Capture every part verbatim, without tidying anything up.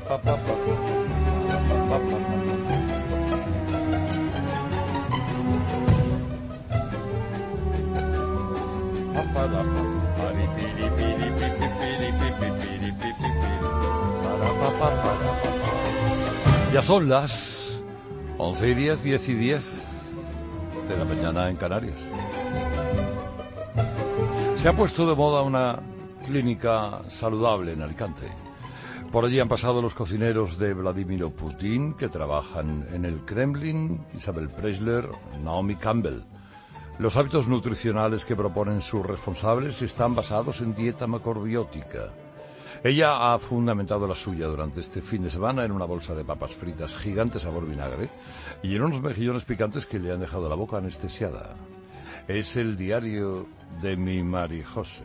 Ya son las once y diez, diez y diez de la mañana en Canarias. Se ha puesto de moda una clínica saludable en Alicante. Por allí han pasado los cocineros de Vladimir Putin, que trabajan en el Kremlin, Isabel Preisler, Naomi Campbell. Los hábitos nutricionales que proponen sus responsables están basados en dieta macrobiótica. Ella ha fundamentado la suya durante este fin de semana en una bolsa de papas fritas gigante sabor vinagre y en unos mejillones picantes que le han dejado la boca anestesiada. Es el diario de mi Marijose.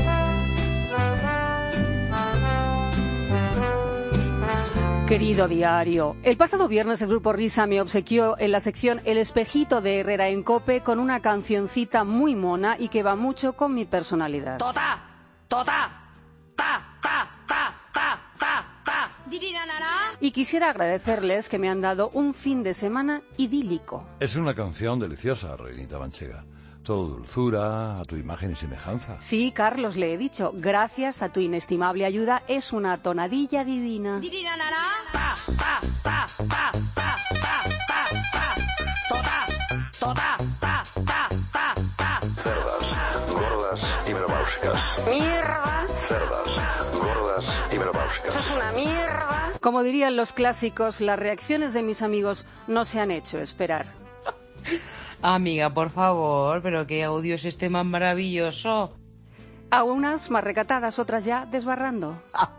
Querido diario, el pasado viernes el Grupo Risa me obsequió en la sección El Espejito de Herrera en COPE con una cancioncita muy mona y que va mucho con mi personalidad. ¡Tota! ¡Tota! ¡Ta! ¡Ta! ¡Ta! ¡Ta! ¡Ta! ¡Ta! Y quisiera agradecerles que me han dado un fin de semana idílico. Es una canción deliciosa, Reinita Manchega. Todo dulzura, a tu imagen y semejanza. Sí, Carlos, le he dicho, gracias a tu inestimable ayuda, es una tonadilla divina. Ta, ta, ta, ta, ta, ta, ta, ta. Tota, tota, ta, ta, ta, ta. Cerdas, gordas y menopáusicas. Mierda. Cerdas, gordas y menopáusicas. Eso es una mierda. Como dirían los clásicos, las reacciones de mis amigos no se han hecho esperar. Amiga, por favor, pero qué audio es este más maravilloso. A unas más recatadas, otras ya desbarrando.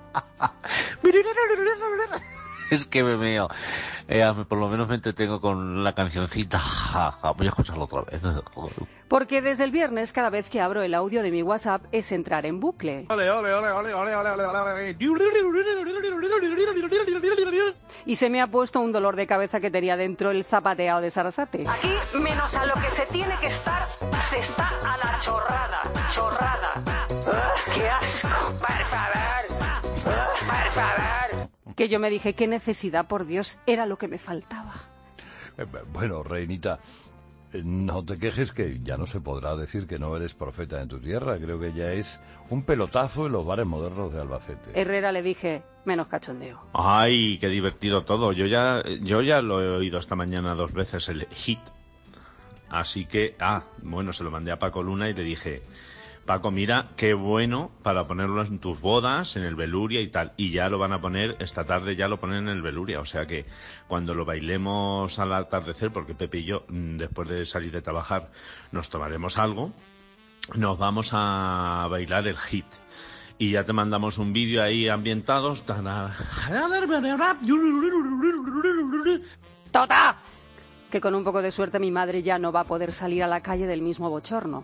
Es que me meo. Eh, por lo menos me entretengo con la cancioncita. Voy a escucharlo otra vez. Porque desde el viernes, cada vez que abro el audio de mi WhatsApp, es entrar en bucle. Ole, ole, ole, ole, ole, ole, ole, ole. Y se me ha puesto un dolor de cabeza que tenía dentro el zapateado de Sarasate. Aquí, menos a lo que se tiene que estar, se está a la chorrada. Chorrada. ¡Uh, ¡Qué asco! ¡Por favor! ¡Uh, ¡Por favor! Que yo me dije, qué necesidad, por Dios, era lo que me faltaba. Eh, bueno, Reinita, eh, no te quejes que ya no se podrá decir que no eres profeta en tu tierra. Creo que ya es un pelotazo en los bares modernos de Albacete. Herrera le dije, menos cachondeo. Ay, qué divertido todo. Yo ya, yo ya lo he oído esta mañana dos veces, el hit. Así que, ah, bueno, se lo mandé a Paco Luna y le dije... Paco, mira, qué bueno para ponerlo en tus bodas, en el Beluria y tal. Y ya lo van a poner, esta tarde ya lo ponen en el Beluria. O sea que cuando lo bailemos al atardecer, porque Pepe y yo, después de salir de trabajar, nos tomaremos algo, nos vamos a bailar el hit. Y ya te mandamos un vídeo ahí ambientados. ¡Tota! Que con un poco de suerte mi madre ya no va a poder salir a la calle del mismo bochorno.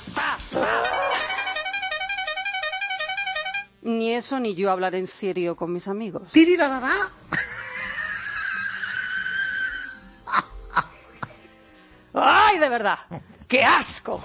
Ni eso ni yo hablar en serio con mis amigos. ¡Ay, de verdad! ¡Qué asco!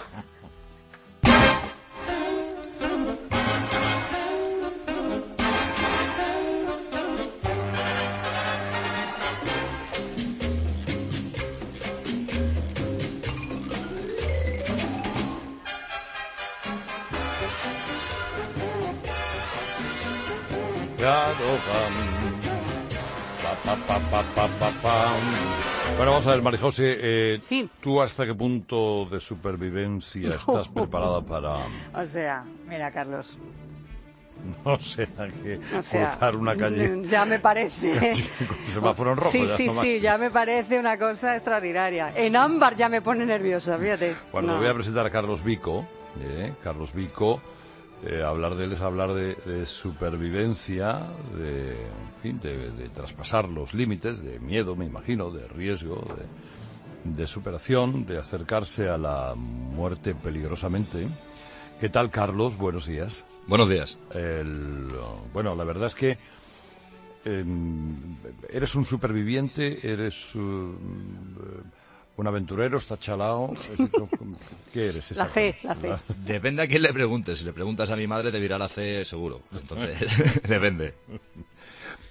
Pa, pa, pa, pa, pa, pa. Bueno, vamos a ver, Marijose, eh, sí. ¿tú hasta qué punto de supervivencia estás preparada para...? O sea, mira, Carlos... No sé, que o sea, cruzar una calle... Ya me parece... con semáforo en rojo. Sí, ya sí, no sí, ya me parece una cosa extraordinaria. En ámbar ya me pone nerviosa, fíjate. Bueno, no. voy a presentar a Carlos Vico. Eh, Carlos Vico, eh, hablar de él es hablar de, de supervivencia, de, en fin, de, de traspasar los límites, de miedo, me imagino, de riesgo, de, de superación, de acercarse a la muerte peligrosamente. ¿Qué tal, Carlos? Buenos días. Buenos días. El, bueno, la verdad es que eh, eres un superviviente, eres uh, un aventurero, estás chalao. ¿Qué eres? La fe, la fe. Depende a quién le preguntes. Si le preguntas a mi madre te dirá la fe seguro. Entonces, depende.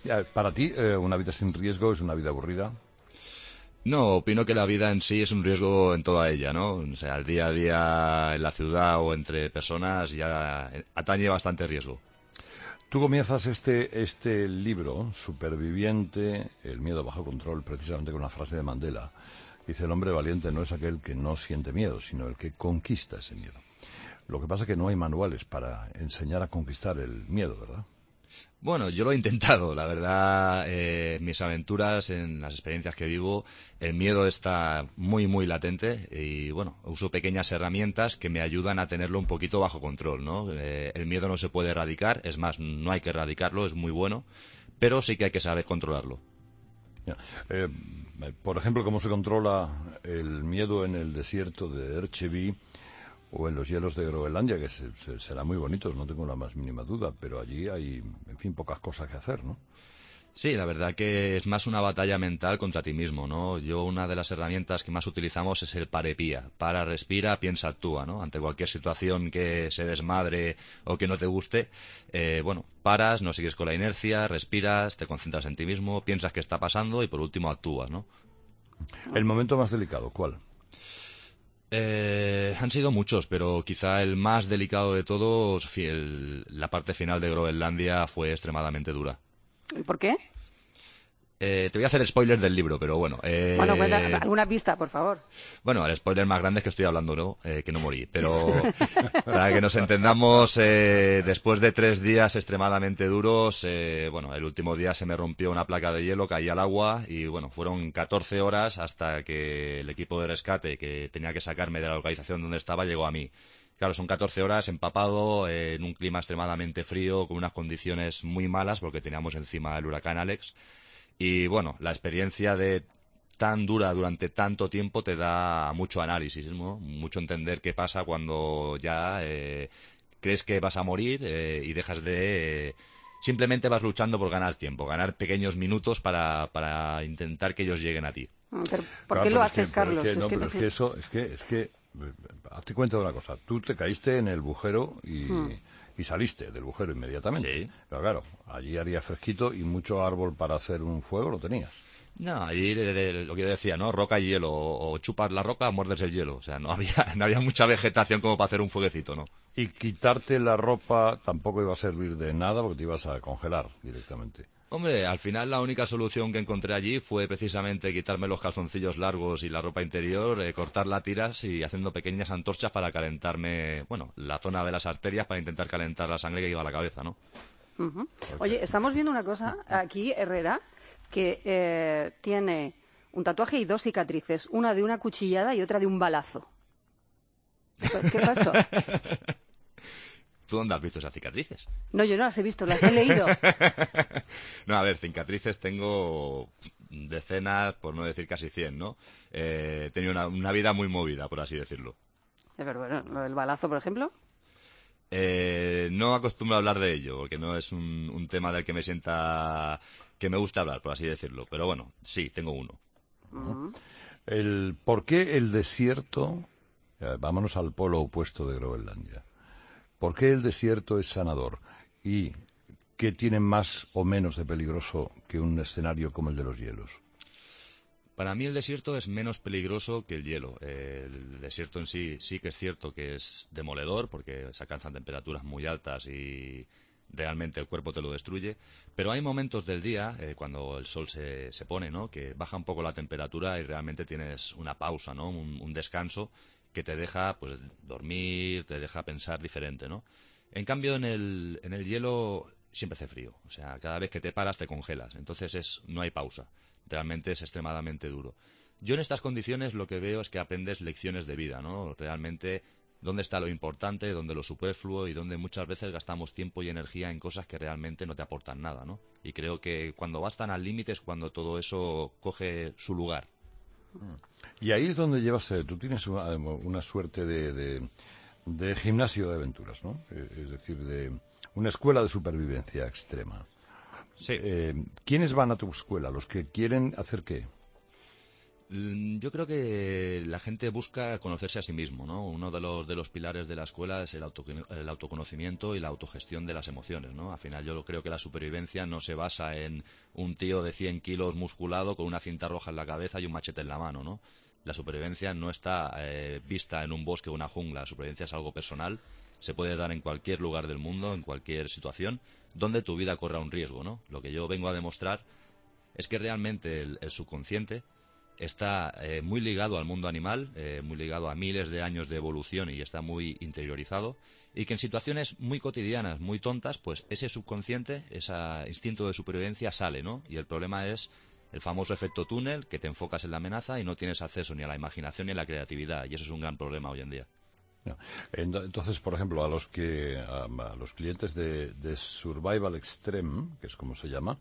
Ya, para ti, eh, una vida sin riesgo es una vida aburrida. No, opino que la vida en sí es un riesgo en toda ella, ¿no? O sea, el día a día en la ciudad o entre personas ya atañe bastante riesgo. Tú comienzas este, este libro, Superviviente, el miedo bajo control, precisamente con una frase de Mandela. Dice, el hombre valiente no es aquel que no siente miedo, sino el que conquista ese miedo. Lo que pasa es que no hay manuales para enseñar a conquistar el miedo, ¿verdad? Bueno, yo lo he intentado, la verdad, eh, mis aventuras, en las experiencias que vivo, el miedo está muy, muy latente y, bueno, uso pequeñas herramientas que me ayudan a tenerlo un poquito bajo control, ¿no? Eh, el miedo no se puede erradicar, es más, no hay que erradicarlo, es muy bueno, pero sí que hay que saber controlarlo. Ya. Eh, por ejemplo, ¿cómo se controla el miedo en el desierto de Ercheby o en los hielos de Groenlandia, que se, se, serán muy bonitos, no tengo la más mínima duda, pero allí hay, en fin, pocas cosas que hacer, ¿no? Sí, la verdad que es más una batalla mental contra ti mismo, ¿no? Yo una de las herramientas que más utilizamos es el parepía. Para, respira, piensa, actúa, ¿no? Ante cualquier situación que se desmadre o que no te guste, eh, bueno, paras, no sigues con la inercia, respiras, te concentras en ti mismo, piensas qué está pasando y por último actúas, ¿no? El momento más delicado, ¿cuál? Eh, han sido muchos, pero quizá el más delicado de todos, el, la parte final de Groenlandia fue extremadamente dura. ¿Y por qué? Eh, te voy a hacer spoiler del libro, pero bueno. Eh, bueno, cuenta alguna pista, por favor. Bueno, el spoiler más grande es que estoy hablando, ¿no? Eh, que no morí. Pero para que nos entendamos, eh, después de tres días extremadamente duros, eh, bueno, el último día se me rompió una placa de hielo, caí al agua y, bueno, fueron catorce horas hasta que el equipo de rescate que tenía que sacarme de la localización donde estaba llegó a mí. Claro, son catorce horas empapado, eh, en un clima extremadamente frío, con unas condiciones muy malas, porque teníamos encima el huracán Alex. Y bueno, la experiencia de tan dura durante tanto tiempo te da mucho análisis, ¿no? Mucho entender qué pasa cuando ya eh, crees que vas a morir eh, y dejas de... Eh, simplemente vas luchando por ganar tiempo, ganar pequeños minutos para, para intentar que ellos lleguen a ti. Pero, ¿por qué claro, lo haces, que, Carlos? Es que, no, es que pero es que eso, es que, es que, hazte cuenta de una cosa, tú te caíste en el bujero y... Hmm. Y saliste del bujero inmediatamente. Sí. Pero claro, allí haría fresquito y mucho árbol para hacer un fuego lo tenías. No, allí de, de, lo que yo decía, ¿no? Roca y hielo. O, o chupas la roca o muerdes el hielo. O sea, no había, no había mucha vegetación como para hacer un fueguecito, ¿no? Y quitarte la ropa tampoco iba a servir de nada porque te ibas a congelar directamente. Hombre, al final la única solución que encontré allí fue precisamente quitarme los calzoncillos largos y la ropa interior, eh, cortar las tiras y haciendo pequeñas antorchas para calentarme, bueno, la zona de las arterias para intentar calentar la sangre que iba a la cabeza, ¿no? Uh-huh. Oye, estamos viendo una cosa aquí, Herrera, que eh, tiene un tatuaje y dos cicatrices, una de una cuchillada y otra de un balazo. ¿Qué pasó? ¿Tú dónde has visto esas cicatrices? No, yo no las he visto, las he leído. No, a ver, cicatrices tengo decenas, por no decir casi cien, ¿no? Eh, he tenido una, una vida muy movida, por así decirlo. Pero bueno, ¿el balazo, por ejemplo? Eh, no acostumbro a hablar de ello, porque no es un, un tema del que me sienta... que me gusta hablar, por así decirlo. Pero bueno, sí, tengo uno. Uh-huh. El, ¿Por qué el desierto? Eh, vámonos al polo opuesto de Groenlandia. ¿Por qué el desierto es sanador? ¿Y qué tiene más o menos de peligroso que un escenario como el de los hielos? Para mí el desierto es menos peligroso que el hielo. Eh, el desierto en sí sí que es cierto que es demoledor porque se alcanzan temperaturas muy altas y realmente el cuerpo te lo destruye. Pero hay momentos del día, eh, cuando el sol se, se pone, ¿no?, que baja un poco la temperatura y realmente tienes una pausa, ¿no?, un, un descanso que te deja pues dormir, te deja pensar diferente, ¿no? En cambio, en el, en el hielo siempre hace frío. O sea, cada vez que te paras te congelas. Entonces es, no hay pausa. Realmente es extremadamente duro. Yo en estas condiciones lo que veo es que aprendes lecciones de vida, ¿no? Realmente dónde está lo importante, dónde lo superfluo y dónde muchas veces gastamos tiempo y energía en cosas que realmente no te aportan nada, ¿no? Y creo que cuando vas tan al límite es cuando todo eso coge su lugar. Y ahí es donde llevas, eh, tú tienes una, una suerte de, de, de gimnasio de aventuras, ¿no? Es decir, de una escuela de supervivencia extrema. Sí. Eh, ¿Quiénes van a tu escuela? ¿Los que quieren hacer qué? Yo creo que la gente busca conocerse a sí mismo, ¿no? Uno de los de los pilares de la escuela es el, auto, el autoconocimiento y la autogestión de las emociones, ¿no? Al final yo creo que la supervivencia no se basa en un tío de cien kilos musculado con una cinta roja en la cabeza y un machete en la mano, ¿no? La supervivencia no está eh, vista en un bosque o una jungla. La supervivencia es algo personal, se puede dar en cualquier lugar del mundo, en cualquier situación, donde tu vida corra un riesgo, ¿no? Lo que yo vengo a demostrar es que realmente el, el subconsciente está eh, muy ligado al mundo animal, eh, muy ligado a miles de años de evolución y está muy interiorizado, y que en situaciones muy cotidianas, muy tontas, pues ese subconsciente, ese instinto de supervivencia sale, ¿no? Y el problema es el famoso efecto túnel, que te enfocas en la amenaza y no tienes acceso ni a la imaginación ni a la creatividad, y eso es un gran problema hoy en día. Entonces, por ejemplo, a los que a, a los clientes de, de Survival Extreme, que es como se llama,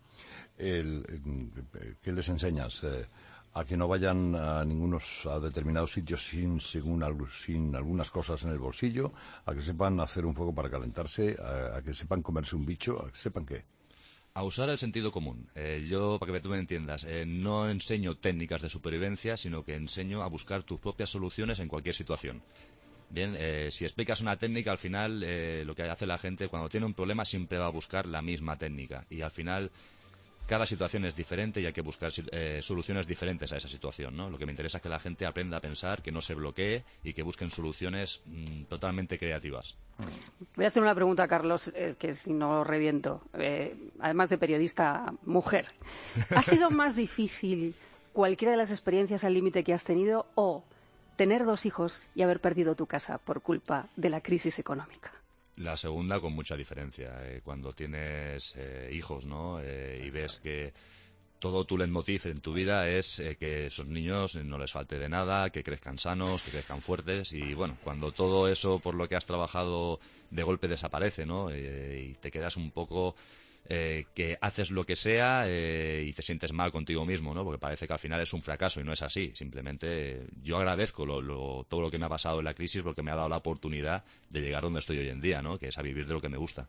el, ¿qué les enseñas? Eh, a que no vayan a ningunos a determinados sitios sin, según, sin algunas cosas en el bolsillo, a que sepan hacer un fuego para calentarse, a, a que sepan comerse un bicho, a que sepan qué. A usar el sentido común. Eh, yo, para que tú me entiendas, eh, no enseño técnicas de supervivencia, sino que enseño a buscar tus propias soluciones en cualquier situación. Bien, eh, si explicas una técnica, al final eh, lo que hace la gente cuando tiene un problema siempre va a buscar la misma técnica. Y al final cada situación es diferente y hay que buscar eh, soluciones diferentes a esa situación, ¿no? Lo que me interesa es que la gente aprenda a pensar, que no se bloquee y que busquen soluciones mmm, totalmente creativas. Voy a hacer una pregunta a Carlos, eh, que si no reviento. Eh, además de periodista, mujer. ¿Ha sido más difícil cualquiera de las experiencias al límite que has tenido o tener dos hijos y haber perdido tu casa por culpa de la crisis económica? La segunda con mucha diferencia. Eh, cuando tienes eh, hijos, ¿no? Eh, y ves que todo tu leitmotiv en tu vida es eh, que esos niños no les falte de nada, que crezcan sanos, que crezcan fuertes. Y bueno, cuando todo eso por lo que has trabajado de golpe desaparece, ¿no? Eh, y te quedas un poco eh, que haces lo que sea eh, y te sientes mal contigo mismo, ¿no? Porque parece que al final es un fracaso y no es así. Simplemente eh, yo agradezco lo, lo, todo lo que me ha pasado en la crisis porque me ha dado la oportunidad de llegar donde estoy hoy en día, ¿no? Que es a vivir de lo que me gusta.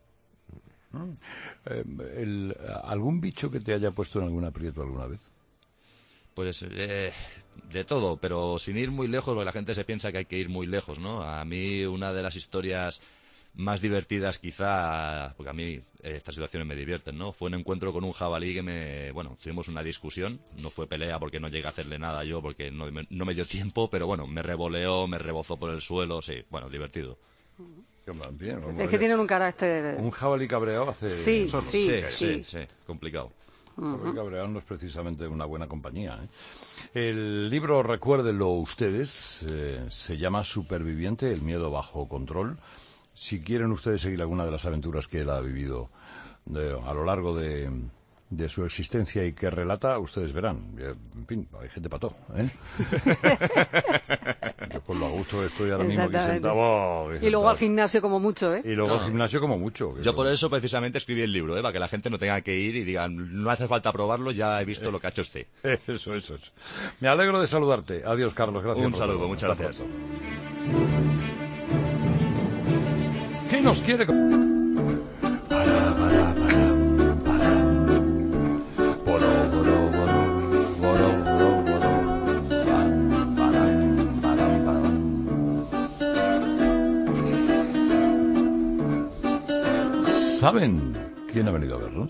Eh, el, ¿Algún bicho que te haya puesto en algún aprieto alguna vez? Pues eh, de todo, pero sin ir muy lejos, porque la gente se piensa que hay que ir muy lejos, ¿no? A mí una de las historias más divertidas quizá, porque a mí eh, estas situaciones me divierten, ¿no? Fue un encuentro con un jabalí que me, bueno, tuvimos una discusión, no fue pelea porque no llegué a hacerle nada yo, porque no me, no me dio tiempo, pero bueno, me revoleó, me rebozó por el suelo, sí, bueno, divertido. Bien, es que tienen un carácter... Un jabalí cabreado hace... Sí, sí, sí, sí, sí, sí, complicado. Uh-huh. Jabalí cabreado no es precisamente una buena compañía, ¿eh? El libro, recuérdenlo ustedes, eh, se llama Superviviente, el miedo bajo control. Si quieren ustedes seguir alguna de las aventuras que él ha vivido de, a lo largo de, de su existencia y que relata, ustedes verán. En fin, hay gente para todo, ¿eh? Yo con lo a gusto estoy ahora mismo aquí sentado. Y luego al gimnasio como mucho, ¿eh? Y luego no. al gimnasio como mucho. Yo por eso precisamente escribí el libro, ¿eh? Para que la gente no tenga que ir y digan, no hace falta probarlo, ya he visto lo que ha hecho usted. Eso, eso, eso. Me alegro de saludarte. Adiós, Carlos. Gracias. Un saludo, muchas Hasta gracias. Pronto. ¿Qué nos quiere? Para, para, para, para. Boro, boro, boro, boro, boro, boro. Pam, param, param, param. ¿Saben quién ha venido a vernos?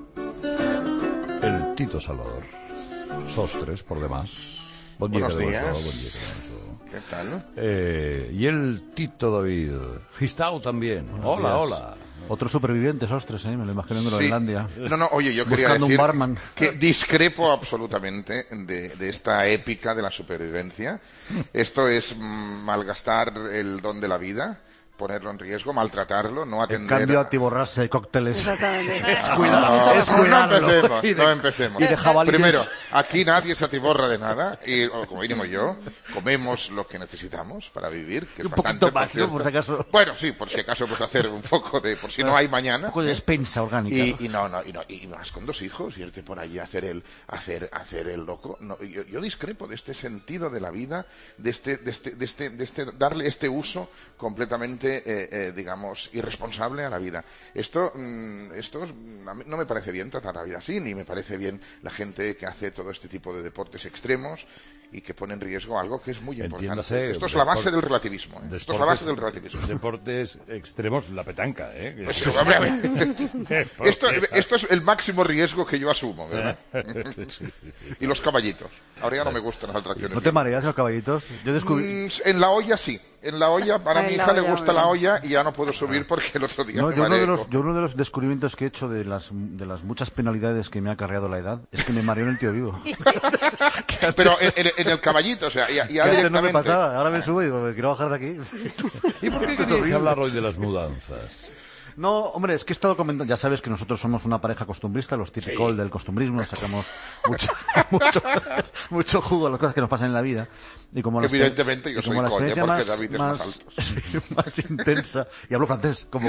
El Tito Salvador. Sostres, por demás. Buen día, Buenos días. Buen día, ¿Qué tal? Eh, y el Tito David. Gistau también. Buenos Hola, días. hola. Otros supervivientes, ostras, ¿eh? Me lo imagino en Sí. Groenlandia. No, no, oye, yo quería Buscando un decir barman. que discrepo absolutamente de, de esta épica de la supervivencia. Esto es mm, malgastar el don de la vida, ponerlo en riesgo, maltratarlo, no En atender... cambio, a- atiborrarse de cócteles. Exactamente. Es No, cuidarlo, no, es no cuidarlo. empecemos, Y de- no empecemos. y de jabalíes. Primero, aquí nadie se atiborra de nada, y o como mínimo yo, comemos lo que necesitamos para vivir, que es Un bastante, poquito más, por ¿no? Por si cierto. acaso. Bueno, sí, por si acaso, pues hacer un poco de, por si no hay mañana. Un poco de despensa orgánica. Y, ¿no? y no, no, y no, y más con dos hijos, irte por allí a hacer el, hacer, hacer el loco. No, yo, yo discrepo de este sentido de la vida, de este, de este, de este, de este, darle este uso completamente absolutamente, eh, eh, digamos, irresponsable a la vida. Esto, mm, esto a mí no me parece bien tratar la vida así, ni me parece bien la gente que hace todo este tipo de deportes extremos y que pone en riesgo algo que es muy importante. Entiéndase, Esto es la base desport- del relativismo. ¿eh? Esto es la base del relativismo. Deportes extremos, la petanca, ¿eh? Pues, hombre, a ver. esto, esto es el máximo riesgo que yo asumo, ¿verdad? Y los caballitos. Ahora ya no me gustan las atracciones. ¿No te mareas los caballitos? Yo descubrí... Mm, en la olla sí. En la olla, para En mi la hija le olla, gusta muy la bien. olla y ya no puedo subir porque el otro día No, me yo, uno de mareé. los, yo uno de los descubrimientos que he hecho de las, de las muchas penalidades que me ha acarreado la edad es que me mareó en el tío vivo. Pero en, en- en el caballito, o sea, ya, ya Que antes no me directamente. pasaba, ahora me subo y digo, me quiero bajar de aquí. ¿Y por qué queríais hablar hoy de las mudanzas? No, hombre, es que he estado comentando, ya sabes que nosotros somos una pareja costumbrista, los típicos del costumbrismo, sacamos mucho, mucho, mucho jugo a las cosas que nos pasan en la vida. Y como la exper- Evidentemente yo y como soy la coña, experiencia porque más, David es más alto. sí, más intensa, y hablo francés, como,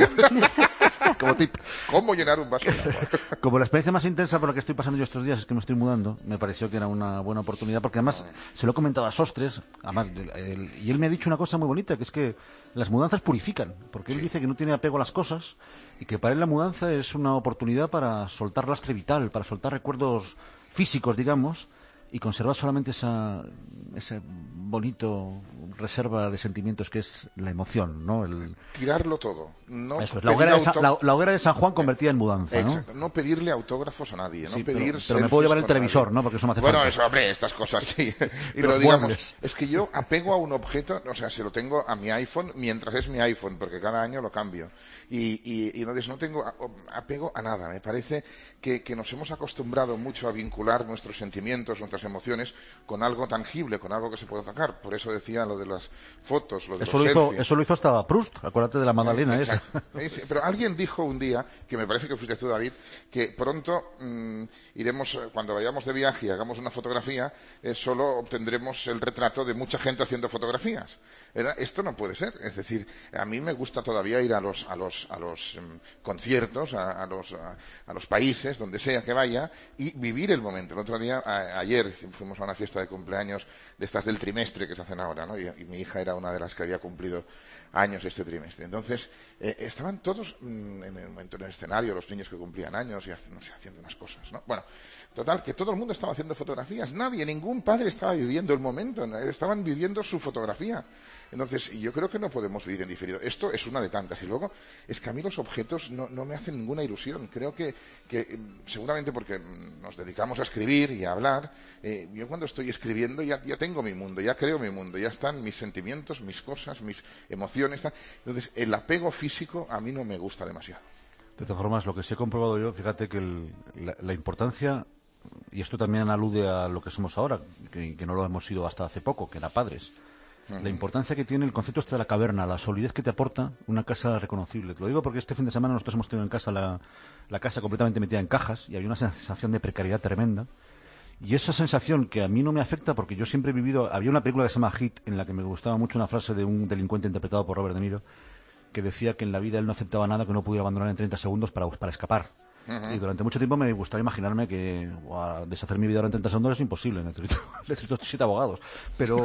como tip. ¿Cómo llenar un vaso de agua? Como la experiencia más intensa por la que estoy pasando yo estos días es que me estoy mudando, me pareció que era una buena oportunidad, porque además se lo he comentado a Sostres, además, él- y él me ha dicho una cosa muy bonita, que es que las mudanzas purifican, porque él dice que no tiene apego a las cosas, y que para él la mudanza es una oportunidad para soltar lastre vital, para soltar recuerdos físicos, digamos, y conservar solamente esa, ese bonito reserva de sentimientos que es la emoción, ¿no? El, Tirarlo todo. No eso es, la pedir hoguera, de Sa- auto- la, la hoguera de San Juan convertida en mudanza, ¿no? Exacto, no pedirle autógrafos a nadie, Sí, no pero- pedir pero me selfies puedo llevar el con televisor, nadie. ¿no? Porque eso me hace Bueno, falta. eso, hombre, estas cosas sí. Pero los digamos, muebles. es que yo apego a un objeto, o sea, se lo tengo a mi iPhone mientras es mi iPhone, porque cada año lo cambio. Y, y, y entonces no tengo a- apego a nada. Me parece que, que nos hemos acostumbrado mucho a vincular nuestros sentimientos, nuestras emociones con algo tangible, con algo que se puede tocar. Por eso decía lo de las fotos, lo de Eso los lo, hizo, selfies. eso lo hizo hasta Proust, acuérdate de la Magdalena esa. Exacto. Sí, sí, pero alguien dijo un día, que me parece que fuiste tú, David, que pronto mm, iremos, eh, cuando vayamos de viaje y hagamos una fotografía, eh, solo obtendremos el retrato de mucha gente haciendo fotografías. ¿Verdad? Esto no puede ser. Es decir, a mí me gusta todavía ir a los, a los, a los em, conciertos, a, a los, a, a los países, donde sea que vaya, y vivir el momento. El otro día, a- ayer, fuimos a una fiesta de cumpleaños de estas del trimestre que se hacen ahora, ¿no? Y, y mi hija era una de las que había cumplido años este trimestre. Entonces, eh, estaban todos mm, en el momento en el escenario, los niños que cumplían años y hace- no sé, haciendo unas cosas, ¿no? Bueno, total, que todo el mundo estaba haciendo fotografías. Nadie, ningún padre estaba viviendo el momento, ¿no? Estaban viviendo su fotografía. Entonces, yo creo que no podemos vivir en diferido. Esto es una de tantas. Y luego, es que a mí los objetos no, no me hacen ninguna ilusión. Creo que, que mm, seguramente porque mm, nos dedicamos a escribir y a hablar, eh, yo cuando estoy escribiendo ya, ya tengo mi mundo, ya creo mi mundo, ya están mis sentimientos, mis cosas, mis emociones. tal. Entonces, el apego físico a mí no me gusta demasiado. De todas formas, lo que sí he comprobado yo, fíjate que el- la, la importancia, y esto también alude a lo que somos ahora, que, que no lo hemos sido hasta hace poco, que era padres, la importancia que tiene el concepto este de la caverna, la solidez que te aporta una casa reconocible. Te lo digo porque este fin de semana nosotros hemos tenido en casa la, la casa completamente metida en cajas y había una sensación de precariedad tremenda. Y esa sensación que a mí no me afecta porque yo siempre he vivido... Había una película que se llama Hit en la que me gustaba mucho una frase de un delincuente interpretado por Robert De Niro que decía que en la vida él no aceptaba nada que no pudiera abandonar en treinta segundos para, para escapar. Ujú. Y durante mucho tiempo me gustaba imaginarme que buah, deshacer mi vida ahora en treinta segundos es imposible. Necesito, necesito siete abogados. Pero...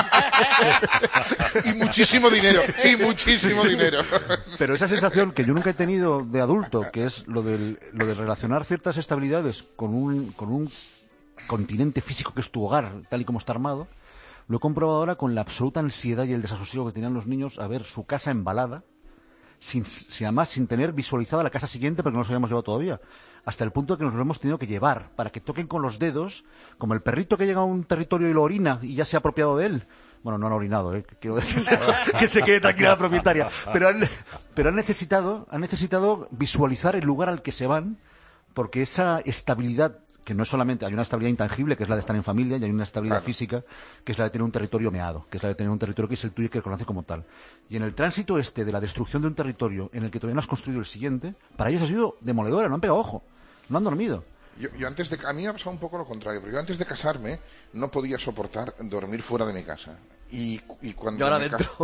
Y muchísimo dinero, y muchísimo dinero. Pero esa sensación que yo nunca he tenido de adulto, que es lo, del, lo de relacionar ciertas estabilidades con un, con un continente físico que es tu hogar, tal y como está armado, lo he comprobado ahora con la absoluta ansiedad y el desasosiego que tenían los niños a ver su casa embalada, sin, sin además sin tener visualizada la casa siguiente porque no nos habíamos llevado todavía. Hasta el punto de que nos lo hemos tenido que llevar para que toquen con los dedos, como el perrito que llega a un territorio y lo orina y ya se ha apropiado de él. Bueno, no han orinado, ¿eh? Quiero decir que se quede tranquila la propietaria. Pero han, pero han necesitado, han necesitado visualizar el lugar al que se van, porque esa estabilidad, que no es solamente, hay una estabilidad intangible, que es la de estar en familia, y hay una estabilidad Claro. física, que es la de tener un territorio meado, que es la de tener un territorio que es el tuyo y que reconoce como tal. Y en el tránsito este de la destrucción de un territorio en el que todavía no has construido el siguiente, para ellos ha sido demoledora, no han pegado ojo, no han dormido. Yo, yo antes de, a mí me ha pasado un poco lo contrario, porque yo antes de casarme no podía soportar dormir fuera de mi casa. Y, y cuando Y ahora me dentro.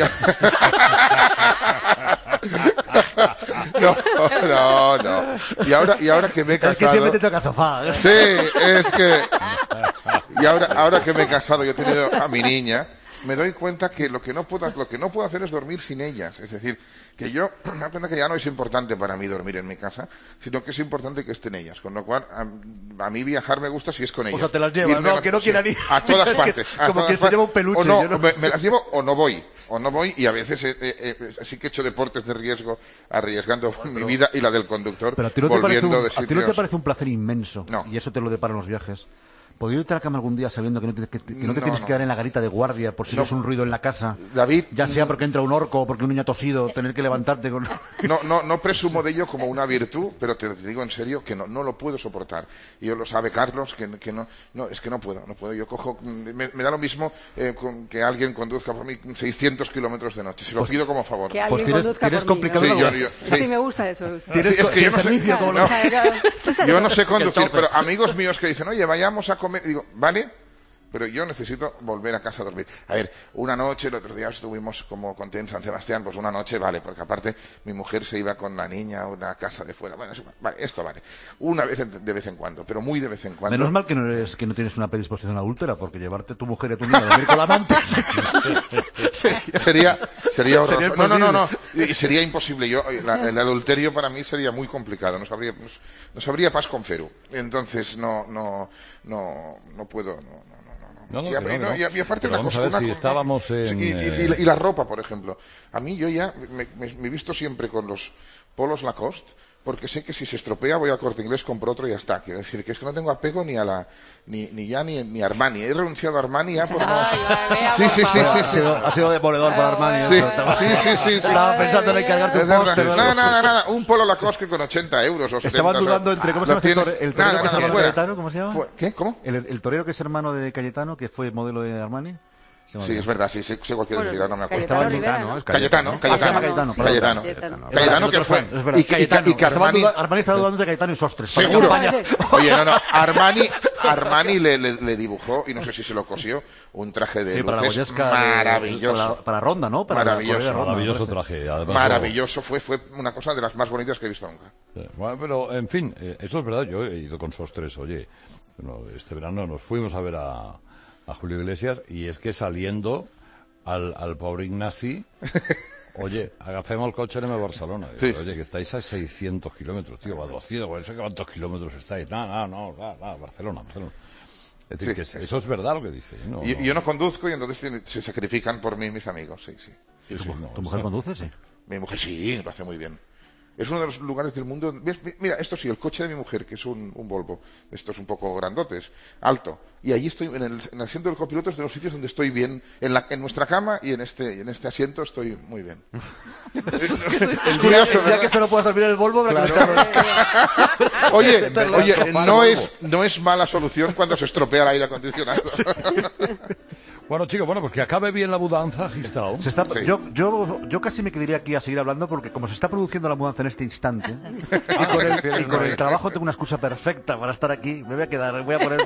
ca- no, no, no. Y ahora, y ahora que me he Es que casado... siempre te toca sofá. Sí, es que... Y ahora, ahora que me he casado, yo he tenido a mi niña, me doy cuenta que lo que no puedo, lo que no puedo hacer es dormir sin ellas. Es decir, que yo me doy cuenta que ya no es importante para mí dormir en mi casa, sino que es importante que estén ellas. Con lo cual, a, a mí viajar me gusta si es con ellas. O sea, te las llevas, Irme ¿no? Que no quieran ir. A todas partes. A como todas quien se partes. lleva un peluche. O no, yo no- Me, me las llevo o no voy. O no voy y a veces eh, eh, eh, sí que he hecho deportes de riesgo, arriesgando mi vida y la del conductor, Pero a ti no te parece volviendo un, de a ti no te sitios. parece un placer inmenso, No. y eso te lo deparan los viajes. ¿Podría irte a la cama algún día sabiendo que no te, que, que no te No, tienes no. que quedar en la garita de guardia por si No. ves un ruido en la casa? David, Ya sea porque entra un orco o porque un niño ha tosido, tener que levantarte con... No, no, no presumo de ello como una virtud, pero te digo en serio que no, no lo puedo soportar. Y yo lo sabe Carlos, que, que no, no, es que no puedo, no puedo. Yo cojo, me, me da lo mismo eh, con que alguien conduzca por mí seiscientos kilómetros de noche. Se lo Pues- pido como favor. Que alguien Pues tienes- conduzca tienes por mí, complicado ¿no? Sí, yo- yo- Sí, sí. me gusta eso. Tienes Sí, es co- que yo sin no sé- servicio, como no. lo- O sea, claro, tú sabes- Yo no sé conducir, El pero chofer. amigos míos que dicen, oye, vayamos a comer, digo, vale, pero yo necesito volver a casa a dormir. A ver, una noche, el otro día estuvimos como conté en San Sebastián, pues una noche vale, porque aparte mi mujer se iba con la niña a una casa de fuera. Bueno, eso, vale, esto vale. Una vez en- de vez en cuando, pero muy de vez en cuando. Menos mal que no, eres, que no tienes una predisposición adúltera, porque llevarte a tu mujer y a tu niño a dormir con la amante Sería, sería horroroso. Sería no, no, no, no. imposible. Y sería imposible. Yo, la- el adulterio para mí sería muy complicado. No sabría, no, no sabría paz con Feru. Entonces no, no, no, no puedo. No, no, No, no, y, a- que no, que y no, no. y a- y aparte Pero la vamos cosa- a ver una si co- estábamos en, y, y- y eh, la- y la ropa, por ejemplo. A mí yo ya me, me- me he visto siempre con los polos Lacoste, porque sé que si se estropea voy al Corte Inglés, compro otro y ya está. Quiero decir que es que no tengo apego ni a la ni, ni ya ni, ni a Armani. He renunciado a Armani ya por no... Ay, vea, Sí, por sí, sí, favor. sí, ha, sido, ha sido demoledor para Armani. Sí, eso. Estaba- sí, sí, sí, sí. Estaba pensando en encargarte Es un verdad. póster. o algo Nada, así. nada, nada. Un polo Lacoste con ochenta euros o setenta. Estaban o sea, dudando entre... ¿Cómo se lo llama este tienes- tore- el nada, torero que es nada, hermano de fuera. Cayetano? ¿Cómo se llama? Fue- ¿Qué? ¿Cómo? El, el torero que es hermano de Cayetano, que fue modelo de Armani. Se llama Sí, bien. es verdad, sí, sé, sé cualquier Bueno, ciudad, no me acuerdo. Estaba Cayetano Rivera, Cayetano, ¿no? es Cayetano, Ah, se llama Cayetano. Cayetano, sí, Cayetano. Cayetano. Cayetano que fue. Es verdad, Y, y- Cayetano. y que Estaban Armani... duda- Armani estaba dudando de Cayetano y Sostres. para Seguro. acompañar. Oye, no, no. Armani, Armani le, le- le dibujó, y no sé si se lo cosió, un traje de Sí, para la luces Goyesca. de- maravilloso. Para, la- para Ronda, ¿no? Para la Maravilloso. corrida de Ronda, Maravilloso me parece. traje. Además, Maravilloso. Fue, fue una cosa de las más bonitas que he visto nunca. Sí, bueno, pero, en fin, eh, eso es verdad. Yo he ido con Sostres, oye. Bueno, este verano nos fuimos a ver a, a Julio Iglesias y es que saliendo al, al pobre Ignasi, oye, agafemos el coche anem a Barcelona. Sí. Oye, que estáis a seiscientos kilómetros, tío, a doscientos, no sé cuántos kilómetros estáis. No, no, no, no, no, Barcelona, Barcelona. Es decir, Sí, que sí. eso es verdad lo que dice. ¿no? Y, no. y yo no conduzco y entonces tiene- se sacrifican por mí mis amigos, sí, sí. Sí, sí, no, ¿Tu mujer eso- conduce? Sí. Mi mujer sí, lo hace muy bien. Es uno de los lugares del mundo... ¿ves? Mira, esto sí, el coche de mi mujer, que es un, un Volvo, estos un poco grandotes, alto. Y allí estoy, en el, en el asiento del copiloto es de los sitios donde estoy bien. En, la, en nuestra cama y en este, en este asiento estoy muy bien. Es curioso, Ya ¿verdad? que se no puedes dormir en el Volvo, me claro. Oye, oye, Meterla- no es, no es mala solución cuando se estropea el aire acondicionado. Bueno, chicos, bueno, pues que acabe bien la mudanza, Gistao. Se está- Sí. yo, yo, yo casi me quedaría aquí a seguir hablando porque como se está produciendo la mudanza en este instante y con el, y con el trabajo tengo una excusa perfecta para estar aquí, me voy a quedar, voy a poner...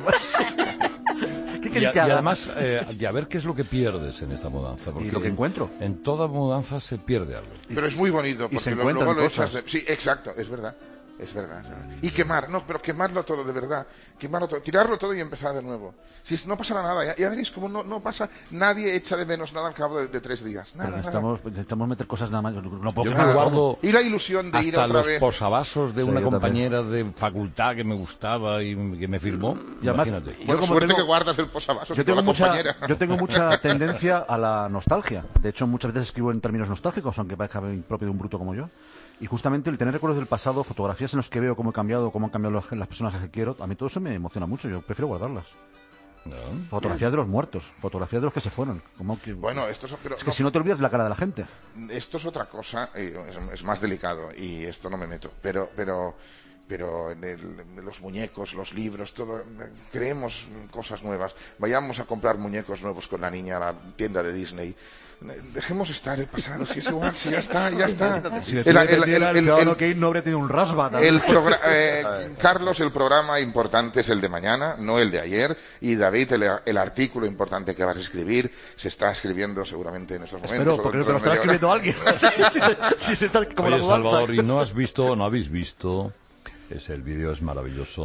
¿Qué Y, queréis a- que y haga? además, eh, y a ver qué es lo que pierdes en esta mudanza. Porque lo que en- encuentro. En toda mudanza se pierde algo. Pero es muy bonito, y porque se lo- encuentran luego lo cosas. echas de... Sí, exacto, es verdad. Es verdad, es verdad. Y quemar, no, pero quemarlo todo, de verdad. Quemarlo todo, tirarlo todo y empezar de nuevo. Si es- no pasará nada, ya, ya veréis como no, no pasa, nadie echa de menos nada al cabo de, de tres días. Nada, Pero nada. necesitamos, necesitamos meter cosas nada más. No puedo Yo quemar, me ¿cómo? guardo Y la ilusión de ir hasta otra los vez. posavasos de Sí, una yo también. compañera de facultad que me gustaba y que me firmó. Y además, Imagínate. yo Bueno, como suerte tengo- que guardas el posavasos Yo con tengo, la mucha, compañera. yo tengo mucha tendencia a la nostalgia. De hecho, muchas veces escribo en términos nostálgicos, aunque parezca impropio de un bruto como yo. Y justamente el tener recuerdos del pasado, fotografías en los que veo cómo he cambiado, cómo han cambiado las, las personas a las que quiero, a mí todo eso me emociona mucho. Yo prefiero guardarlas. ¿No? Fotografías de los muertos, fotografías de los que se fueron. Como que, Bueno, esto es, pero es que no, si no te olvidas la cara de la gente. esto es otra cosa, eh, es, es más delicado y esto no me meto. Pero, pero, pero en, el- en los muñecos, los libros, todo, eh, creemos cosas nuevas. Vayamos a comprar muñecos nuevos con la niña a la tienda de Disney. Eh, Dejemos estar el pasado, si es igual, si ya está, ya está. Si le El- el- tuviera el- el el- Ciudadano el- Kane no habría tenido un rasva. El progra- eh, Carlos, el programa importante es el de mañana, no el de ayer. Y David, el, el artículo importante que vas a escribir, se está escribiendo seguramente en estos momentos. Espero, o porque dentro lo de estará media hora. escribiendo alguien. si se está como la Oye, mudanza. Salvador, y no has visto, no habéis visto, es el vídeo es maravilloso,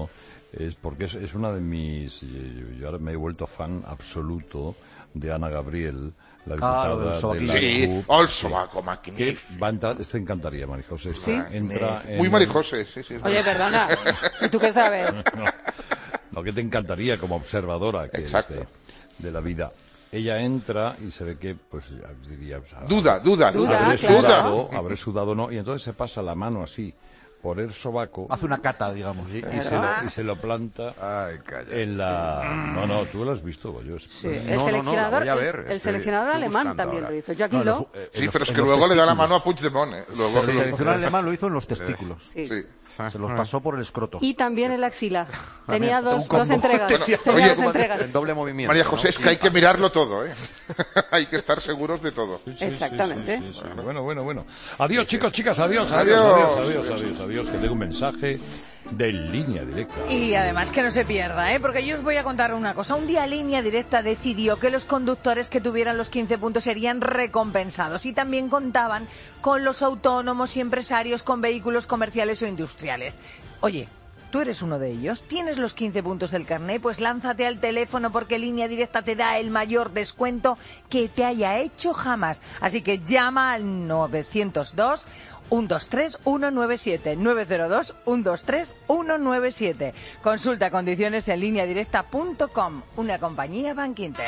es porque es, es una de mis... Yo, yo ahora me he vuelto fan absoluto de Ana Gabriel, la diputada ah, de la sí, C U P. oh, el sobaco magnífico. Que va a entrar, este encantaría, María José. ¿Sí? Entra en... Muy María José, sí, sí. Oye, perdona, ¿y tú qué sabes? No, no, que te encantaría como observadora que Exacto. eres de, de la vida. Ella entra y se ve que, pues, ya diría... O sea, Duda, duda, duda. Habré claro. sudado, habré sudado, no, y entonces se pasa la mano así por el sobaco Hace una cata, digamos. y, y se lo, y se lo planta Ay, calla. en la... No, no, tú lo has visto, Goyo. es- Sí, es- el no, no, no, la seleccionador, voy a el- ver, el, estoy- seleccionador estoy alemán buscando también ahora. lo hizo. Jackie No, en Lowe. los- eh, en Sí, los- pero es en que los luego le da la testículos. mano a Puigdemont, ¿eh? Luego, El seleccionador alemán lo hizo en los testículos. Sí. Sí. Se los pasó por el escroto. Y también el axila. Tenía Un dos, combo. dos entregas. Bueno, Tenía oye, dos entregas. En doble movimiento. María José, ¿no? es que hay que mirarlo todo, ¿eh? Hay que estar seguros de todo. Sí, sí, sí, Exactamente. sí, sí, sí. Bueno, bueno, bueno. Adiós, chicos, chicas, adiós, adiós, adiós, adiós, adiós, adiós, que tengo un mensaje de Línea Directa. Y además que no se pierda, ¿eh? Porque yo os voy a contar una cosa. Un día Línea Directa decidió que los conductores que tuvieran los quince puntos serían recompensados y también contaban con los autónomos y empresarios con vehículos comerciales o industriales. Oye, ¿tú eres uno de ellos? ¿Tienes los quince puntos del carné? Pues lánzate al teléfono porque Línea Directa te da el mayor descuento que te haya hecho jamás. Así que llama al novecientos dos, ciento veintitrés, ciento noventa y siete, nueve cero dos, ciento veintitrés, ciento noventa y siete. Consulta condiciones en línea directa punto com, una compañía Bankinter.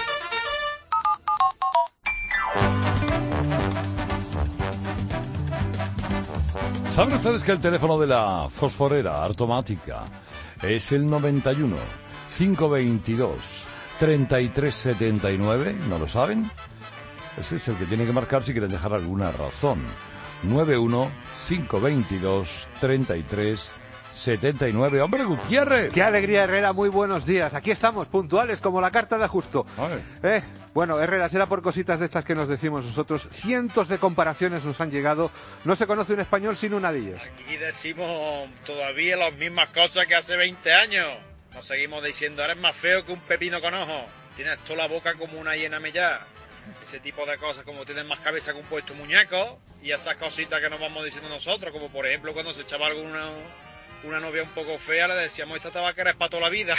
¿Saben ustedes que el teléfono de la fosforera automática es el noventa y uno, cinco veintidós, treinta y tres setenta y nueve? ¿No lo saben? Ese es el que tiene que marcar si quieren dejar alguna razón. noventa y uno, cinco veintidós, treinta y tres setenta y nueve. ¡Hombre, Gutiérrez! ¡Qué alegría, Herrera! Muy buenos días. Aquí estamos, puntuales como la carta de ajusto. Eh, bueno, Herrera, será por cositas de estas que nos decimos nosotros. Cientos de comparaciones nos han llegado. No se conoce un español sin una de ellas. Aquí decimos todavía las mismas cosas que hace veinte años. Nos seguimos diciendo, eres más feo que un pepino con ojos. Tienes toda la boca como una hiena mellada. Ese tipo de cosas, como tienes más cabeza que un puesto muñeco. Y esas cositas que nos vamos diciendo nosotros, como por ejemplo cuando se echaba alguna una novia un poco fea, le decíamos, esta tabaquera es para toda la vida.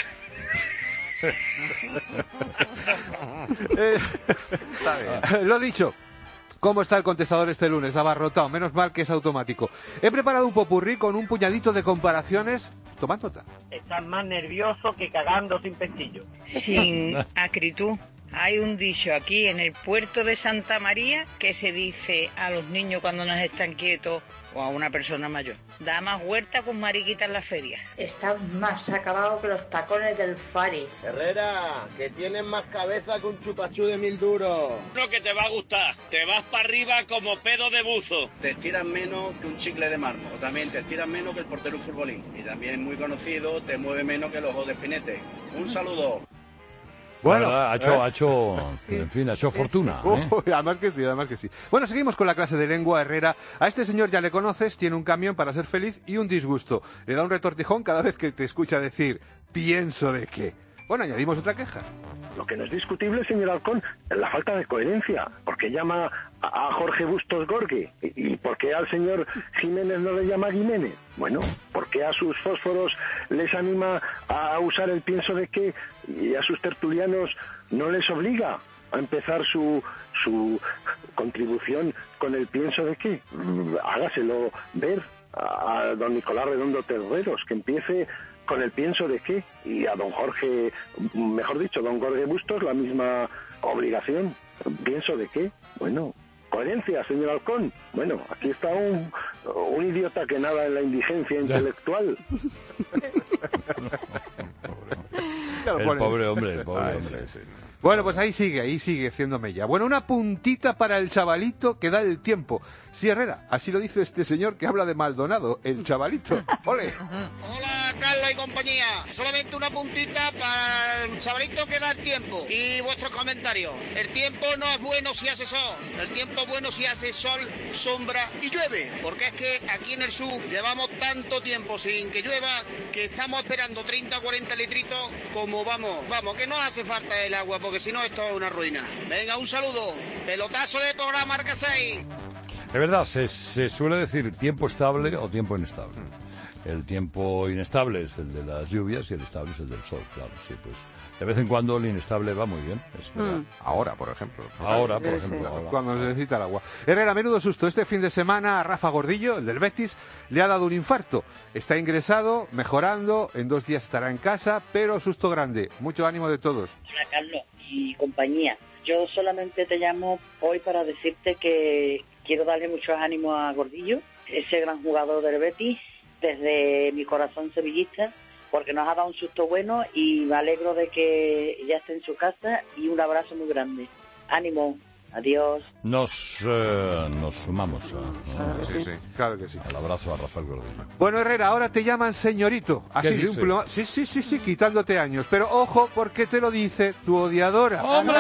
eh, Está bien. Lo dicho. ¿Cómo está el contestador este lunes? Abarrotado. Menos mal que es automático. He preparado un popurrí con un puñadito de comparaciones. Tomad nota. Estás más nervioso que cagando sin pestillo. Sin acritud. Hay un dicho aquí en el puerto de Santa María que se dice a los niños cuando nos están quietos o a una persona mayor: da más huerta con mariquita en la feria. Estás más acabado que los tacones del Fari. Herrera, que tienes más cabeza que un chupachú de mil duros. Lo que te va a gustar, te vas para arriba como pedo de buzo. Te estiras menos que un chicle de mármol, o también te estiras menos que el portero un futbolín. Y también muy conocido, te mueve menos que los ojos de Espinete. Un saludo. Bueno, La verdad, ha hecho, ¿eh? ha hecho, en fin, ha hecho fortuna. ¿eh? Uy, además que sí, además que sí. Bueno, seguimos con la clase de lengua, Herrera. A este señor ya le conoces, tiene un camión para ser feliz y un disgusto. Le da un retortijón cada vez que te escucha decir, pienso de qué. Bueno, añadimos otra queja. Lo que no es discutible, señor Halcón, es la falta de coherencia. ¿Por qué llama a a Jorge Bustos Gorgui? ¿Y y por qué al señor Jiménez no le llama Jiménez? Bueno, ¿por qué a sus fósforos les anima a usar el pienso de qué y a sus tertulianos no les obliga a empezar su, su contribución con el pienso de qué? Hágaselo ver a, a don Nicolás Redondo Terreros, que empiece con el pienso de qué, y a don Jorge, mejor dicho, don Jorge Bustos, la misma obligación. ¿Pienso de qué? Bueno, coherencia, señor Halcón. Bueno, aquí está un, un idiota que nada en la indigencia intelectual. El pobre hombre, el pobre Ay, hombre. sí, sí. Bueno, pues ahí sigue, ahí sigue siendo mella. Bueno, una puntita para el chavalito que da el tiempo. Sí, Herrera, así lo dice este señor que habla de Maldonado, el chavalito. ¡Ole! Hola, Carlos y compañía. Solamente una puntita para el chavalito que da el tiempo. Y vuestros comentarios. El tiempo no es bueno si hace sol. El tiempo es bueno si hace sol, sombra y llueve. Porque es que aquí en el sur llevamos tanto tiempo sin que llueva que estamos esperando treinta o cuarenta litritos como vamos. Vamos, que no hace falta el agua porque si no esto es una ruina. Venga, un saludo. Pelotazo de programa Marca seis. Es verdad, se, se suele decir tiempo estable o tiempo inestable. El tiempo inestable es el de las lluvias y el estable es el del sol, claro, sí, pues de vez en cuando el inestable va muy bien, es verdad. Mm. Ahora, por ejemplo. Ahora, por Sí, ejemplo. sí. Ahora. Cuando se necesita el agua. Herrera, menudo susto. Este fin de semana a Rafa Gordillo, el del Betis, le ha dado un infarto. Está ingresado, mejorando, en dos días estará en casa, pero susto grande. Mucho ánimo de todos. Hola, Carlos y compañía. Yo solamente te llamo hoy para decirte que quiero darle muchos ánimos a Gordillo, ese gran jugador del Betis, desde mi corazón sevillista, porque nos ha dado un susto bueno y me alegro de que ya esté en su casa y un abrazo muy grande. Ánimo, adiós. Nos, eh, nos sumamos a, Claro que sí. Claro que sí. al abrazo a Rafael Gordillo. Bueno, Herrera, ahora te llaman señorito. Así ¿Qué de un dice? pluma- Sí, sí, sí, sí, quitándote años. Pero ojo, porque te lo dice tu odiadora. ¡Hombre!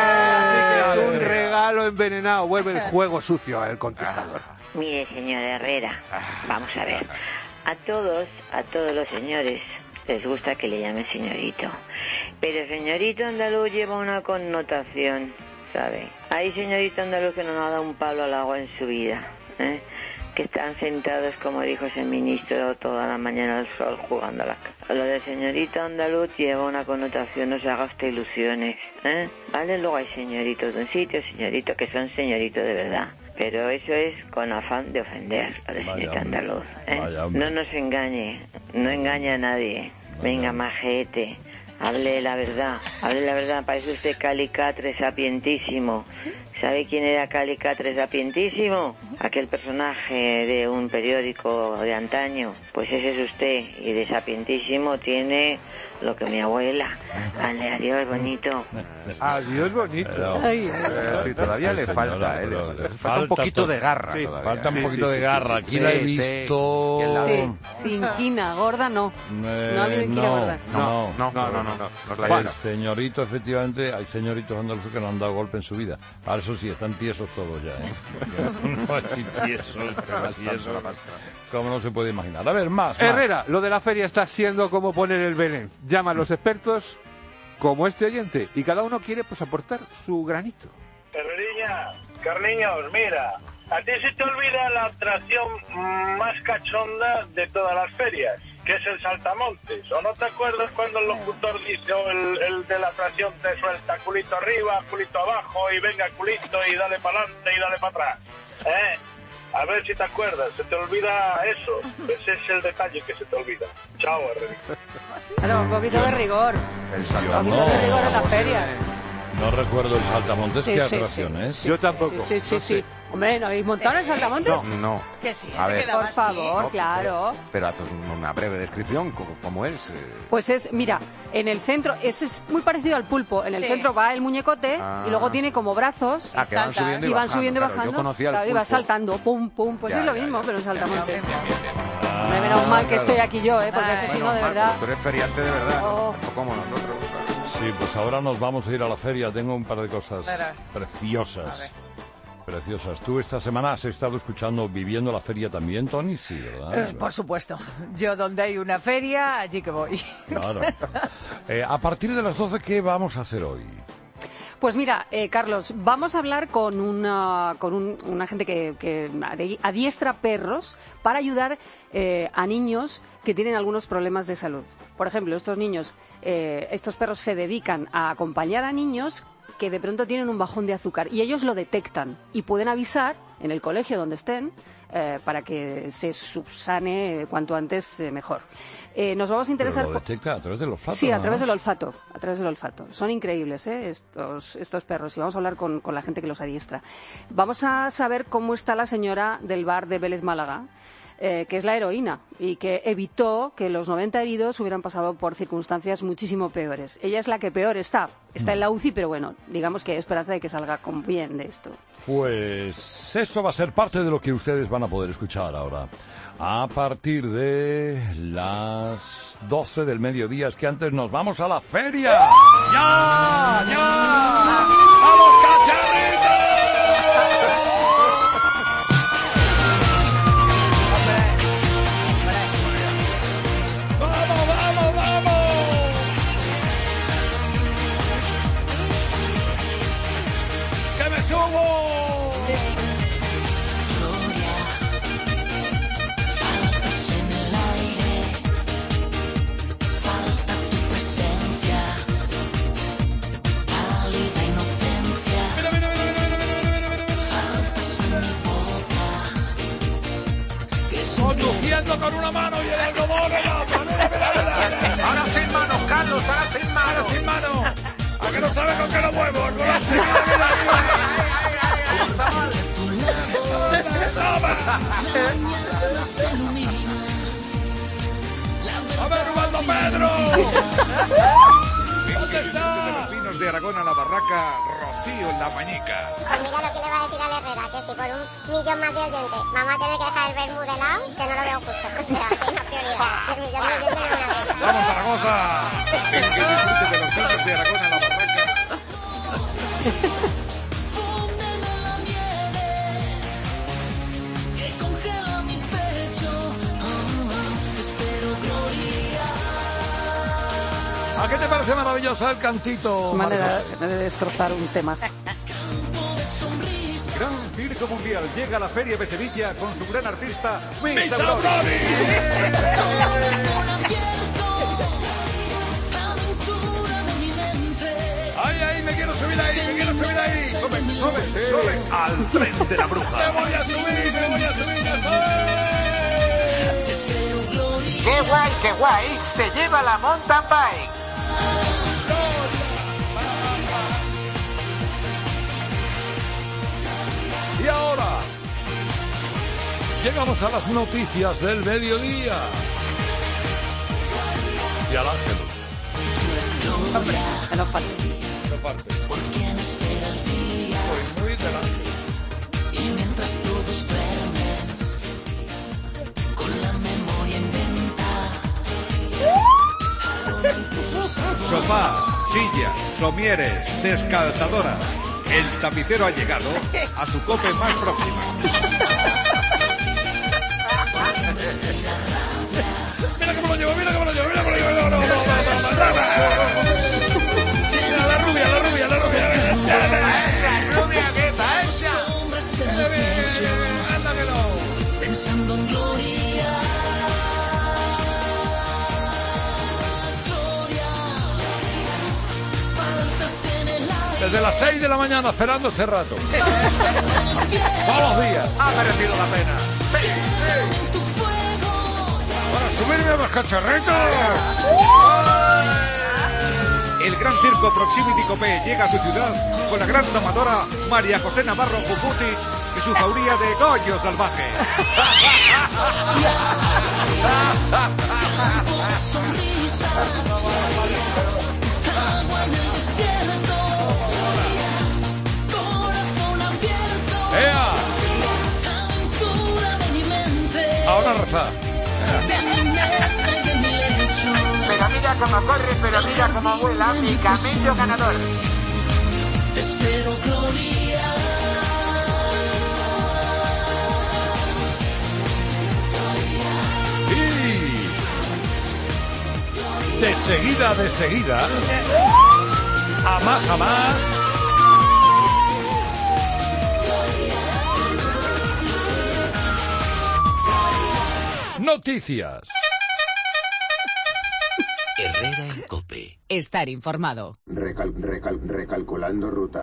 Así que es un regalo envenenado. Vuelve el juego sucio al contestador. Mire, señor Herrera, vamos a ver. A todos, a todos los señores les gusta que le llamen señorito. Pero señorito andaluz lleva una connotación, ¿sabe? Hay señorito andaluz que no nos ha dado un palo al agua en su vida, ¿eh? Que están sentados, como dijo ese ministro, toda la mañana al sol jugando a la casa. Lo de señorito andaluz lleva una connotación, no se haga usted ilusiones, ¿eh? ¿Vale? Luego hay señoritos de un sitio, señoritos que son señoritos de verdad. Pero eso es con afán de ofender a la señorita andaluz, ¿eh? Vaya, hombre. No nos engañe, no engañe a nadie. Venga, majete, hable la verdad, hable la verdad. Parece usted Calicatre sapientísimo. ¿Sabe quién era Calicatre sapientísimo? Aquel personaje de un periódico de antaño. Pues ese es usted, y de sapientísimo tiene lo que mi abuela. Vale, adiós, bonito. Adiós, bonito. Pero- Ay, ay, ay. Sí, todavía le señora, falta, ¿eh? Le- pero le falta un poquito to- de garra Sí, todavía. falta un Sí, poquito sí, de sí, garra. sí, Aquí sí. la he Sí, sí. visto. ¿Quién la ve? Sin quina, gorda no. Eh, No ha habido inquina no, gorda. no, No, no, no, no, no, no es la El gana. señorito, efectivamente, hay señoritos andaluces que no han dado golpe en su vida. Ahora eso sí, están tiesos todos ya, ¿eh? No hay tiesos, pero tiesos, como no se puede imaginar. A ver, más, más. Herrera, lo de la feria está siendo como poner el Belén. Llama a los expertos como este oyente y cada uno quiere pues aportar su granito. Herreriña, Carliños, mira, a ti se te olvida la atracción más cachonda de todas las ferias, que es el saltamontes. ¿O no te acuerdas cuando el locutor dice, o el, el de la atracción te suelta culito arriba, culito abajo, y venga culito, y dale para adelante y dale para atrás? ¿Eh? A ver si te acuerdas, se te olvida eso. Ese es el detalle que se te olvida. Chao, Herreriña. Claro, un poquito de rigor. El Un saltamontes. poquito de rigor en las ferias. No recuerdo el saltamontes, Sí, ¿qué sí, atracción sí, es? sí, Yo tampoco. Sí, sí, sí. Hombre, ¿no habéis montado en el saltamontes? No, no. Que sí, A se ver. quedaba Por así. favor, claro. Pero haces una breve descripción, ¿cómo, cómo es? Eh, Pues es, mira, en el centro, es, es muy parecido al pulpo. En el Sí. centro va el muñecote Ah. y luego tiene como brazos. Ah, que van salta. subiendo y Y van bajando. subiendo y claro. bajando. Yo conocía el Claro, y va pulpo. saltando, pum, pum. Pues Ya, es lo ya, mismo, ya. pero en saltamontes. Ah, Hombre, menos mal que claro. estoy aquí yo, ¿eh? Porque es que si no, de Marco, verdad. tú eres feriante de verdad, ¿no? Oh. No como nosotros. Sí, pues ahora nos vamos a ir a la feria. Tengo un par de cosas Verás. preciosas. Preciosas. Tú esta semana has estado escuchando Viviendo la Feria también, Tony, sí, ¿verdad? Eh, por supuesto. Yo donde hay una feria, allí que voy. Claro. Eh, a partir de las doce, ¿qué vamos a hacer hoy? Pues mira, eh, Carlos, vamos a hablar con una, con un, una gente que, que adiestra perros para ayudar eh, a niños que tienen algunos problemas de salud. Por ejemplo, estos niños, eh, estos perros se dedican a acompañar a niños que de pronto tienen un bajón de azúcar y ellos lo detectan y pueden avisar en el colegio donde estén eh, para que se subsane cuanto antes eh, mejor. Eh, nos vamos a interesar. Pero lo detecta a través del olfato. Sí, a nada través más. del olfato, a través del olfato. Son increíbles, ¿eh? estos, estos perros, y vamos a hablar con, con la gente que los adiestra. Vamos a saber cómo está la señora del bar de Vélez Málaga, eh, que es la heroína, y que evitó que los noventa heridos hubieran pasado por circunstancias muchísimo peores. Ella es la que peor está. Está en la U C I, pero bueno, digamos que hay esperanza de que salga con bien de esto. Pues eso va a ser parte de lo que ustedes van a poder escuchar ahora. A partir de las doce del mediodía, es que antes nos vamos a la feria. ¡Ya! ¡Ya! ¡A los cacharritos! ¡Vamos, vamos, vamos! ¡Que me subo! Faltas en el aire. Conduciendo con una mano y el algodón en la otra. Mira, mira, mira. Ahora sin mano, Carlos, ahora sin mano. Ahora sin mano. ¿A que no sabe con qué lo muevo? El volante, mira, mira, mira. ¡Toma! ¡A ver, Ubaldo Pedro! ¿Dónde está? De los vinos de Aragón a la barraca, Rocío en la Mañica. Pues mira lo que le va a decir al Herrera, que si por un millón más de oyentes vamos a tener que dejar el vermú de lado, que no lo veo justo. O sea, que es una prioridad. Si el millón de oyentes no es una de ellas. ¡Vamos, Zaragoza! Ven que disfrute de los vinos de Aragón a la barraca. ¿A qué te parece maravilloso el cantito? Manera de destrozar un tema. Gran Circo Mundial llega a la Feria de Sevilla con su gran artista, Miss Aurori. Aurori. ¡Ay, ay! ¡Me quiero subir ahí! ¡Me quiero subir ahí! ¡Sube, sube, sube al tren de la bruja! ¡Me voy a subir! ¡Me voy a subir! ¡Qué guay, qué guay! Se lleva la mountain bike. Y ahora llegamos a las noticias del mediodía. Y al Ángelus. Hombre, que nos falte. No parte. Soy muy del Ángel. Y mientras todos duermen, con la memoria en venta. Sofá, silla, somieres, descalzadora. El tapicero ha llegado a su cope más próxima. Mira cómo lo llevo, mira cómo lo llevo, mira cómo lo llevo. No, no, no, no, no, no. Mira la rubia, la rubia, la rubia. ¡Esa rubia, qué pasa! Mira bien, anda que no. Pensando en gloria. Desde las seis de la mañana esperando este rato. Todos los días. Ha merecido la pena. Sí, sí. Para subirme a los cacharritos. El Gran Circo Proximity Copé llega a su ciudad con la gran domadora María José Navarro Juputi y su jauría de Goyo Salvaje. ¡Ea! Ahora rezar. Pero mira cómo corre, pero mira cómo vuela, mi camello ganador. Espero gloria. Y de seguida, de seguida, a más, a más. Noticias. Herrera en Cope. Estar informado. Recal, recal, recalculando ruta.